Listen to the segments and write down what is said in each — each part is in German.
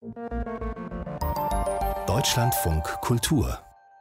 Deutschlandfunk Kultur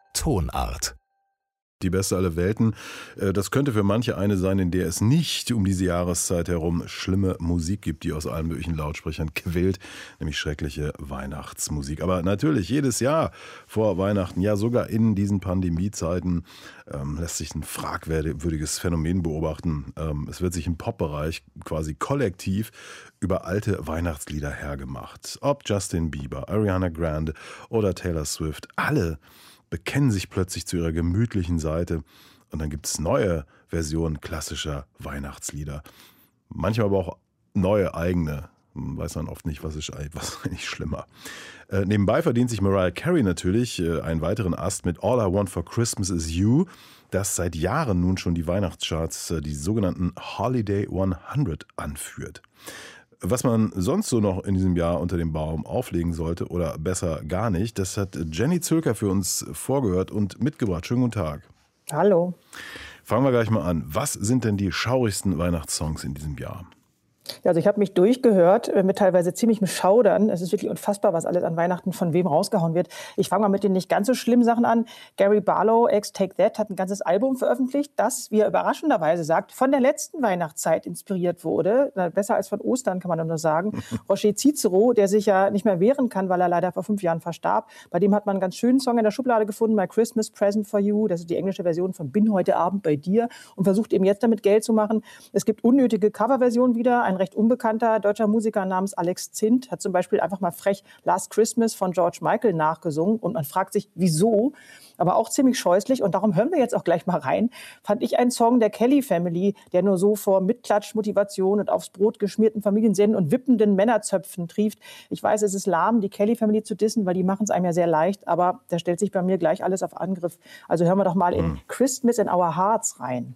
Tonart. Die beste aller Welten, das könnte für manche eine sein, in der es nicht um diese Jahreszeit herum schlimme Musik gibt, die aus allen möglichen Lautsprechern quillt, nämlich schreckliche Weihnachtsmusik. Aber natürlich, jedes Jahr vor Weihnachten, ja sogar in diesen Pandemiezeiten, lässt sich ein fragwürdiges Phänomen beobachten. Es wird sich im Pop-Bereich quasi kollektiv über alte Weihnachtslieder hergemacht. Ob Justin Bieber, Ariana Grande oder Taylor Swift, alle bekennen sich plötzlich zu ihrer gemütlichen Seite und dann gibt es neue Versionen klassischer Weihnachtslieder. Manchmal aber auch neue eigene. Weiß man oft nicht, was ist eigentlich schlimmer. Nebenbei verdient sich Mariah Carey natürlich einen weiteren Ast mit All I Want for Christmas Is You, das seit Jahren nun schon die Weihnachtscharts, die sogenannten Holiday 100 anführt. Was man sonst so noch in diesem Jahr unter dem Baum auflegen sollte oder besser gar nicht, das hat Jenny Zülker für uns vorgehört und mitgebracht. Schönen guten Tag. Hallo. Fangen wir gleich mal an. Was sind denn die schaurigsten Weihnachtssongs in diesem Jahr? Ja, also ich habe mich durchgehört mit teilweise ziemlichem Schaudern. Es ist wirklich unfassbar, was alles an Weihnachten von wem rausgehauen wird. Ich fange mal mit den nicht ganz so schlimmen Sachen an. Gary Barlow, ex Take That, hat ein ganzes Album veröffentlicht, das, wie er überraschenderweise sagt, von der letzten Weihnachtszeit inspiriert wurde. Besser als von Ostern, kann man nur sagen. Roger Cicero, der sich ja nicht mehr wehren kann, weil er leider vor 5 Jahren verstarb. Bei dem hat man einen ganz schönen Song in der Schublade gefunden, My Christmas Present for You. Das ist die englische Version von Bin heute Abend bei dir und versucht eben jetzt damit Geld zu machen. Es gibt unnötige Coverversionen wieder. Ein recht unbekannter deutscher Musiker namens Alex Zint hat zum Beispiel einfach mal frech Last Christmas von George Michael nachgesungen und man fragt sich, wieso? Aber auch ziemlich scheußlich und darum hören wir jetzt auch gleich mal rein, fand ich einen Song der Kelly Family, der nur so vor Mitklatschmotivation und aufs Brot geschmierten Familiensinnen und wippenden Männerzöpfen trieft. Ich weiß, es ist lahm, die Kelly Family zu dissen, weil die machen es einem ja sehr leicht, aber da stellt sich bei mir gleich alles auf Angriff. Also hören wir doch mal in Christmas in Our Hearts rein.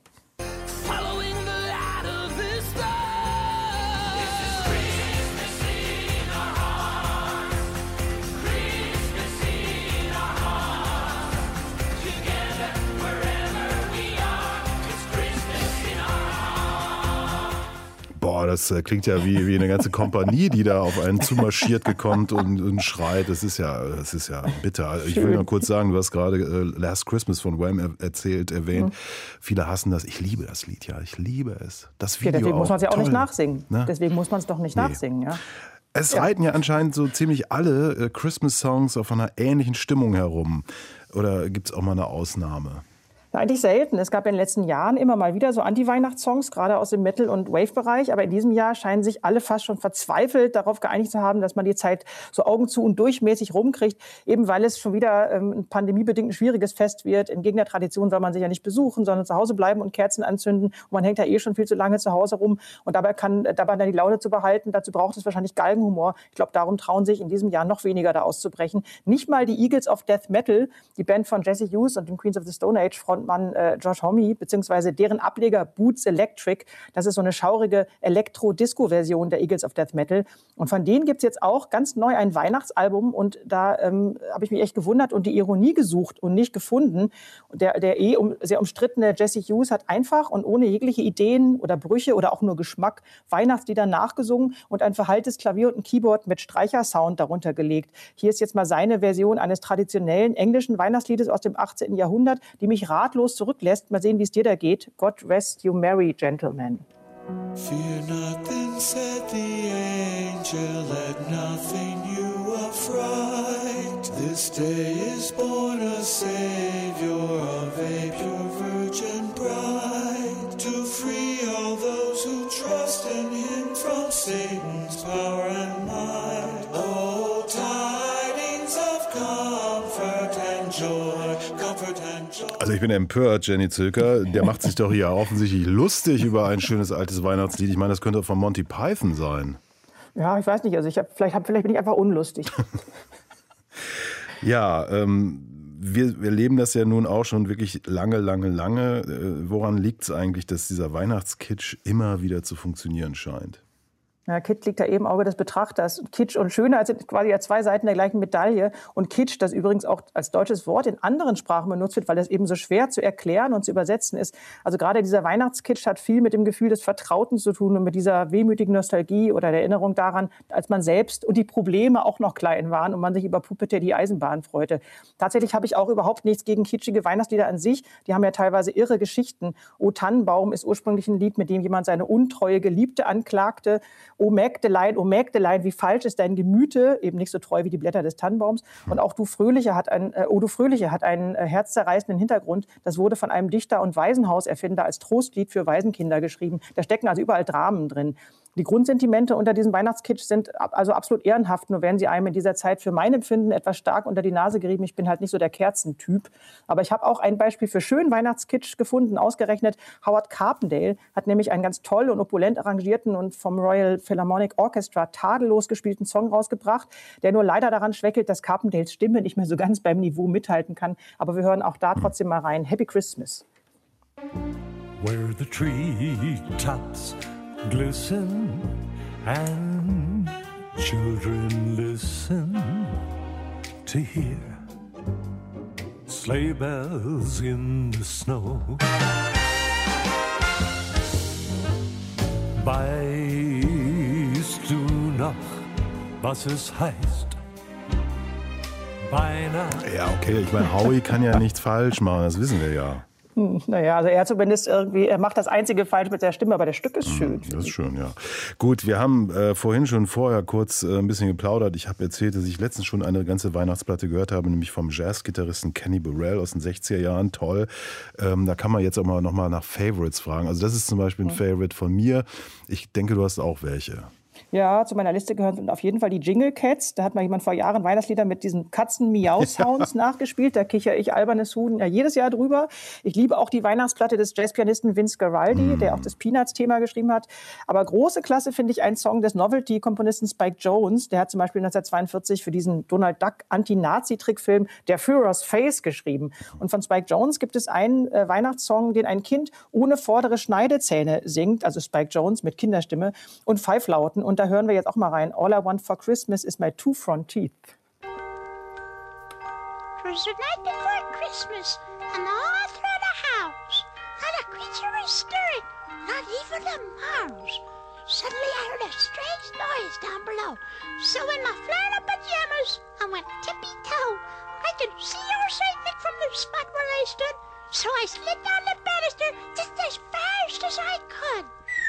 Boah, das klingt ja wie eine ganze Kompanie, die da auf einen zumarschiert gekommen und schreit. Das ist ja bitter. Also ich will nur kurz sagen, du hast gerade Last Christmas von Wham erwähnt. Viele hassen das. Ich liebe das Lied, ja. Ich liebe es. Das Video deswegen auch. muss man es ja auch nicht nachsingen. Ne? Deswegen muss man es doch nicht nachsingen, ja. Es reiten ja anscheinend so ziemlich alle Christmas-Songs auf einer ähnlichen Stimmung herum. Oder gibt es auch mal eine Ausnahme? Eigentlich selten. Es gab in den letzten Jahren immer mal wieder so Anti-Weihnachtssongs, gerade aus dem Metal- und Wave-Bereich. Aber in diesem Jahr scheinen sich alle fast schon verzweifelt darauf geeinigt zu haben, dass man die Zeit so Augen zu und durchmäßig rumkriegt. Eben weil es schon wieder ein pandemiebedingt ein schwieriges Fest wird. Entgegen der Tradition soll man sich ja nicht besuchen, sondern zu Hause bleiben und Kerzen anzünden. Und man hängt ja eh schon viel zu lange zu Hause rum. Und dabei dann die Laune zu behalten, dazu braucht es wahrscheinlich Galgenhumor. Ich glaube, darum trauen sich in diesem Jahr noch weniger da auszubrechen. Nicht mal die Eagles of Death Metal, die Band von Jesse Hughes und dem Queens of the Stone Age Frontmann Josh Homme, beziehungsweise deren Ableger Boots Electric. Das ist so eine schaurige Elektro-Disco-Version der Eagles of Death Metal. Und von denen gibt es jetzt auch ganz neu ein Weihnachtsalbum. Und da habe ich mich echt gewundert und die Ironie gesucht und nicht gefunden. Der sehr umstrittene Jesse Hughes hat einfach und ohne jegliche Ideen oder Brüche oder auch nur Geschmack Weihnachtslieder nachgesungen und ein verhalltes Klavier und ein Keyboard mit Streichersound darunter gelegt. Hier ist jetzt mal seine Version eines traditionellen englischen Weihnachtsliedes aus dem 18. Jahrhundert, die mich ratlos zurücklässt. Mal sehen, wie es dir da geht. God rest you merry gentlemen. Fear nothing, said the angel, let nothing you affright. This day is born a Savior of a pure virgin bride, to free all those who trust in him from Satan's power and might. Oh, tidings of comfort and joy, comfort and joy. Also ich bin empört, Jenny Zülker. Der macht sich doch hier offensichtlich lustig über ein schönes altes Weihnachtslied. Ich meine, das könnte von Monty Python sein. Ja, ich weiß nicht. Also vielleicht bin ich einfach unlustig. Ja, wir leben das ja nun auch schon wirklich lange. Woran liegt es eigentlich, dass dieser Weihnachtskitsch immer wieder zu funktionieren scheint? Ja, Kitsch liegt da eben im Auge des Betrachters. Kitsch und Schönheit sind quasi ja zwei Seiten der gleichen Medaille. Und Kitsch, das übrigens auch als deutsches Wort in anderen Sprachen benutzt wird, weil das eben so schwer zu erklären und zu übersetzen ist. Also gerade dieser Weihnachtskitsch hat viel mit dem Gefühl des Vertrauten zu tun und mit dieser wehmütigen Nostalgie oder der Erinnerung daran, als man selbst und die Probleme auch noch klein waren und man sich über Puppete die Eisenbahn freute. Tatsächlich habe ich auch überhaupt nichts gegen kitschige Weihnachtslieder an sich. Die haben ja teilweise irre Geschichten. O Tannenbaum ist ursprünglich ein Lied, mit dem jemand seine untreue Geliebte anklagte. O Mägdelein, wie falsch ist dein Gemüte, eben nicht so treu wie die Blätter des Tannenbaums. Und auch Du Fröhliche hat einen herzzerreißenden Hintergrund. Das wurde von einem Dichter und Waisenhauserfinder als Trostlied für Waisenkinder geschrieben. Da stecken also überall Dramen drin. Die Grundsentimente unter diesem Weihnachtskitsch sind also absolut ehrenhaft, nur werden sie einem in dieser Zeit für mein Empfinden etwas stark unter die Nase gerieben. Ich bin halt nicht so der Kerzentyp. Aber ich habe auch ein Beispiel für schönen Weihnachtskitsch gefunden, ausgerechnet. Howard Carpendale hat nämlich einen ganz toll und opulent arrangierten und vom Royal Philharmonic Orchestra tadellos gespielten Song rausgebracht, der nur leider daran schwächelt, dass Carpendales Stimme nicht mehr so ganz beim Niveau mithalten kann. Aber wir hören auch da trotzdem mal rein. Happy Christmas. Where the treetops glisten and children listen to hear sleigh bells in the snow. Weißt du noch, was es heißt? Weihnachten. Ja, okay, ich meine, Howie kann ja nichts falsch machen, das wissen wir ja. Naja, also er zumindest irgendwie, er macht das Einzige falsch mit der Stimme, aber das Stück ist schön. Das ist schön, ja. Gut, wir haben vorher kurz ein bisschen geplaudert. Ich habe erzählt, dass ich letztens schon eine ganze Weihnachtsplatte gehört habe, nämlich vom Jazzgitarristen Kenny Burrell aus den 60er Jahren. Toll. Da kann man jetzt auch mal nochmal nach Favorites fragen. Also das ist zum Beispiel ein Favorite von mir. Ich denke, du hast auch welche. Ja, zu meiner Liste gehören auf jeden Fall die Jingle Cats. Da hat mal jemand vor Jahren Weihnachtslieder mit diesen Katzen-Miau-Sounds nachgespielt. Da kichere ich albernes Huhn ja jedes Jahr drüber. Ich liebe auch die Weihnachtsplatte des Jazzpianisten Vince Guaraldi, der auch das Peanuts-Thema geschrieben hat. Aber große Klasse finde ich einen Song des Novelty-Komponisten Spike Jones. Der hat zum Beispiel 1942 für diesen Donald Duck Anti-Nazi-Trickfilm Der Führer's Face geschrieben. Und von Spike Jones gibt es einen Weihnachtssong, den ein Kind ohne vordere Schneidezähne singt, also Spike Jones mit Kinderstimme und Pfeiflauten. Und da hören wir jetzt auch mal rein. All I want for Christmas is my two front teeth. 'Twas the night before Christmas, and all through the house, not a creature was stirring, not even a mouse. Suddenly I heard a strange noise down below. So in my flannel pajamas, I went tippy-toe. I could see old St. Nick from the spot where I stood, so I slid down the banister just as fast as I could.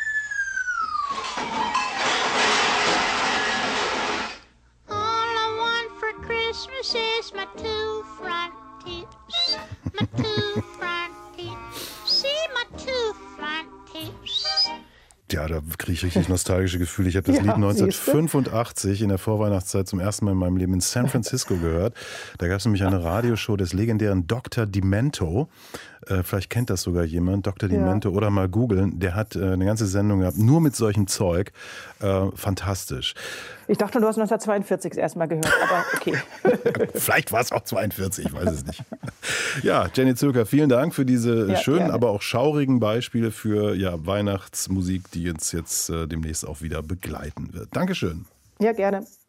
Christmas is my two front teeth, my two front teeth, see my two front teeth. Ja, da kriege ich richtig nostalgische Gefühle. Ich habe das Lied 1985 in der Vorweihnachtszeit zum ersten Mal in meinem Leben in San Francisco gehört. Da gab es nämlich eine Radioshow des legendären Dr. Demento. Vielleicht kennt das sogar jemand, Dr. Demento, oder mal googeln. Der hat eine ganze Sendung gehabt, nur mit solchem Zeug. Fantastisch. Ich dachte, du hast 1942 das erste Mal gehört, aber okay. Vielleicht war es auch 42, ich weiß es nicht. Ja, Jenny Zülker, vielen Dank für diese schönen, gerne, aber auch schaurigen Beispiele für Weihnachtsmusik, die uns jetzt demnächst auch wieder begleiten wird. Dankeschön. Ja, gerne.